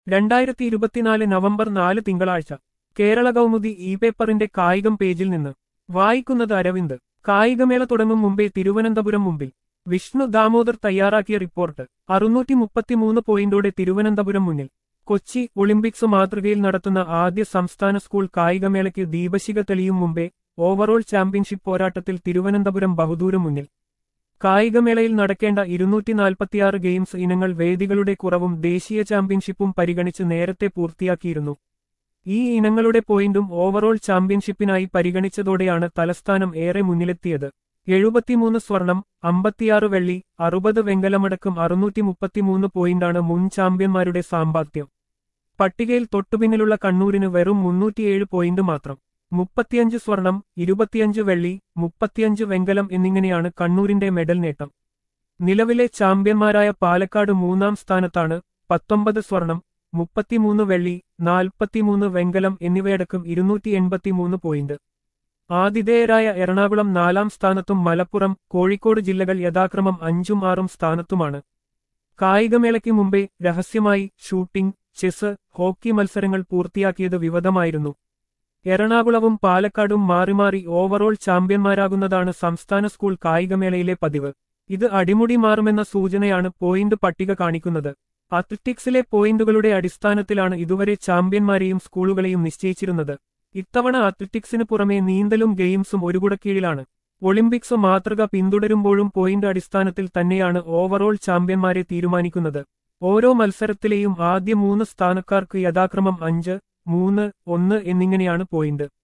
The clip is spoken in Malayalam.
2024 നവംബർ 4 തിങ്കളാഴ്ച കേരള കൗമുദി ഇ പേപ്പറിന്റെ കായികം പേജിൽ നിന്ന് വായിക്കുന്നത് അരവിന്ദ്. കായികമേള തുടങ്ങും മുമ്പേ തിരുവനന്തപുരം മുമ്പിൽ. വിഷ്ണു ദാമോദർ തയ്യാറാക്കിയ റിപ്പോർട്ട്. 633 പോയിന്റോടെ തിരുവനന്തപുരം മുന്നിൽ. കൊച്ചി ഒളിമ്പിക്സ് മാതൃകയിൽ നടത്തുന്ന ആദ്യ സംസ്ഥാന സ്കൂൾ കായികമേളയ്ക്ക് ദീപശിഖ തെളിയും മുമ്പേ ഓവറോൾ ചാമ്പ്യൻഷിപ്പ് പോരാട്ടത്തിൽ തിരുവനന്തപുരം ബഹുദൂരം മുന്നിൽ. കായികമേളയിൽ നടക്കേണ്ട 246 ഗെയിംസ് ഇനങ്ങൾ വേദികളുടെ കുറവും ദേശീയ ചാമ്പ്യൻഷിപ്പും പരിഗണിച്ച് നേരത്തെ പൂർത്തിയാക്കിയിരുന്നു. ഈ ഇനങ്ങളുടെ പോയിന്റും ഓവറോൾ ചാമ്പ്യൻഷിപ്പിനായി പരിഗണിച്ചതോടെയാണ് തലസ്ഥാനം ഏറെ മുന്നിലെത്തിയത്. 73 സ്വർണം, 56 വെള്ളി, 60 വെങ്കലമടക്കം 633 പോയിന്റാണ് മുൻ ചാമ്പ്യന്മാരുടെ സാമ്പാദ്യം. പട്ടികയിൽ തൊട്ടുപിന്നിലുള്ള കണ്ണൂരിന് വെറും 307 പോയിന്റ് മാത്രം. 35 സ്വർണം, 25 വെള്ളി, 35 വെങ്കലം എന്നിങ്ങനെയാണ് കണ്ണൂരിന്റെ മെഡൽ നേട്ടം. നിലവിലെ ചാമ്പ്യന്മാരായ പാലക്കാട് 3-ാം സ്ഥാനത്താണ്. 19 സ്വർണം, 33 വെള്ളി, 43 വെങ്കലം എന്നിവയടക്കം 283 പോയിന്റ്. ആതിഥേയരായ എറണാകുളം 4-ാം സ്ഥാനത്തും മലപ്പുറം, കോഴിക്കോട് ജില്ലകൾ യഥാക്രമം 5ഉം 6ഉം സ്ഥാനത്തുമാണ്. കായികമേളയ്ക്ക് മുമ്പേ രഹസ്യമായി ഷൂട്ടിംഗ്, ചെസ്, ഹോക്കി മത്സരങ്ങൾ പൂർത്തിയാക്കിയത് വിവാദമായിരുന്നു. എറണാകുളവും പാലക്കാടും മാറിമാറി ഓവറോൾ ചാമ്പ്യന്മാരാകുന്നതാണ് സംസ്ഥാന സ്കൂൾ കായികമേളയിലെ പതിവ്. ഇത് അടിമുടി മാറുമെന്ന സൂചനയാണ് പോയിന്റ് പട്ടിക കാണിക്കുന്നത്. അത്ലറ്റിക്സിലെ പോയിന്റുകളുടെ അടിസ്ഥാനത്തിലാണ് ഇതുവരെ ചാമ്പ്യന്മാരെയും സ്കൂളുകളെയും നിശ്ചയിച്ചിരുന്നത്. ഇത്തവണ അത്ലറ്റിക്സിന് പുറമെ നീന്തലും ഗെയിംസും ഒരു കുടക്കീഴിലാണ്. ഒളിമ്പിക്സ് മാതൃക പിന്തുടരുമ്പോഴും പോയിന്റ് അടിസ്ഥാനത്തിൽ തന്നെയാണ് ഓവറോൾ ചാമ്പ്യന്മാരെ തീരുമാനിക്കുന്നത്. ഓരോ മത്സരത്തിലെയും ആദ്യ 3 സ്ഥാനക്കാർക്ക് യഥാക്രമം 5, 3, 1 എന്നിങ്ങനെയാണ് പോയിന്റ്.